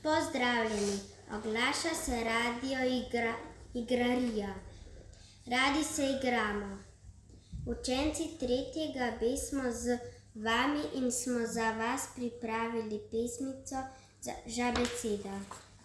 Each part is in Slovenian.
Pozdravljeni, oglaša se Radio Igrarija. Radi se igramo. Učenci 3. B smo z vami in smo za vas pripravili pesmico Žabeceda.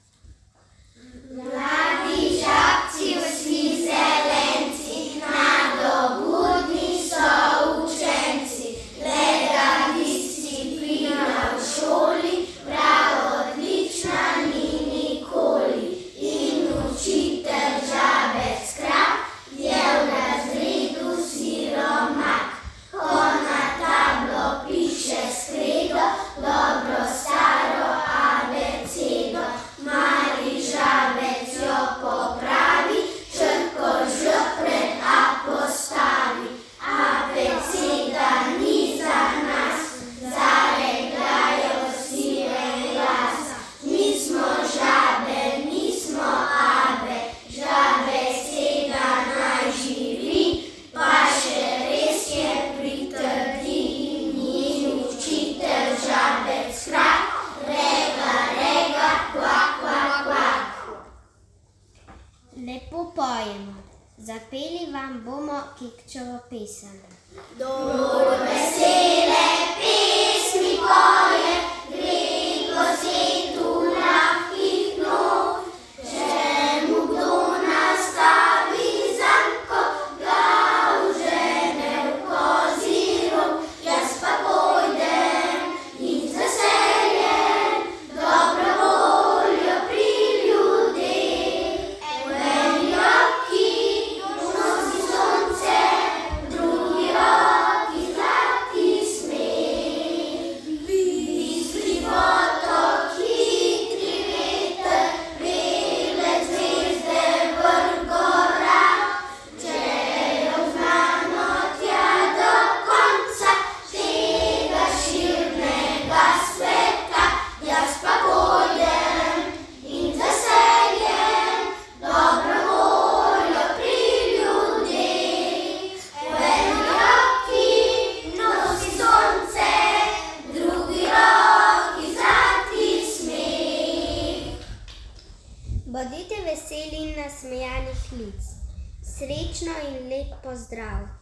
Mladi žabci, vsi zelenci, nadobudni so učenci, lega disciplina v šoli, prav odlična ni nikoli. In učitelj Žabec krap je v razredu siromak, ko na tablo piše skredo, dobro staro abecedo. Mali žabec jo popravi, črko ž pred a postavi. Abeceda ni za nas, zaregljajo siven glas. Mi smo žabe, mi smo abe, žabeceda naj živi, pa še res je pritrdi njen učitelj Žabec krap. Rega, rega, kvak, kvak, kvak. Lepo pojemo. Zapeli vam bomo Kekčevo pesem. Kdor vesele pesmi poje, gre po svetu lahkih nog. Če mu kdo nastavi zanko, ga užene v kozji rog. Jaz pa pojdem in z veseljem dobro voljo pri ljudeh. V eni roki nosi sonce, v drugi roki zlati smeh. Bistri potok, hitri veter, bele zvezde vrh gora. Če jo znano tja do konca tega širnega sveta, jaz pa pojdem in z veseljem dobro voljo pri ljudeh. V eni roki nosi sonce, v drugi roki zlati smeh. Bodite veseli in nasmejanih lic. Srečno in lep pozdrav.